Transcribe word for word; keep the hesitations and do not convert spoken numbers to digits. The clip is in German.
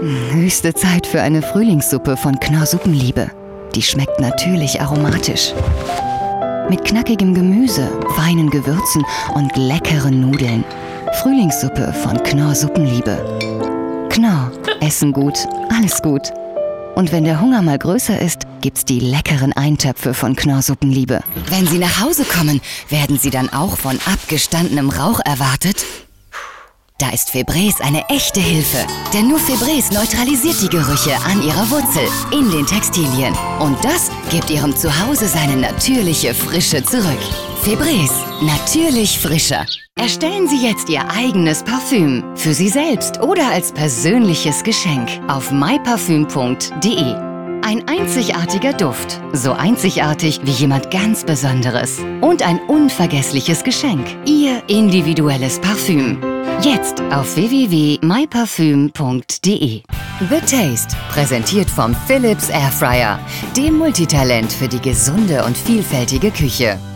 Höchste Zeit für eine Frühlingssuppe von Knorr Suppenliebe. Die schmeckt natürlich aromatisch. Mit knackigem Gemüse, feinen Gewürzen und leckeren Nudeln. Frühlingssuppe von Knorr Suppenliebe. Knorr, Essen gut, alles gut. Und wenn der Hunger mal größer ist, gibt's die leckeren Eintöpfe von Knorr Suppenliebe. Wenn Sie nach Hause kommen, werden Sie dann auch von abgestandenem Rauch erwartet? Da ist Febreze eine echte Hilfe. Denn nur Febreze neutralisiert die Gerüche an ihrer Wurzel, in den Textilien. Und das gibt Ihrem Zuhause seine natürliche Frische zurück. Febreze, natürlich frischer. Erstellen Sie jetzt Ihr eigenes Parfüm. Für Sie selbst oder als persönliches Geschenk auf my parfüm punkt de. Ein einzigartiger Duft, so einzigartig wie jemand ganz Besonderes. Und ein unvergessliches Geschenk, Ihr individuelles Parfüm. Jetzt auf w w w punkt my parfüm punkt de. The Taste, präsentiert vom Philips Airfryer, dem Multitalent für die gesunde und vielfältige Küche.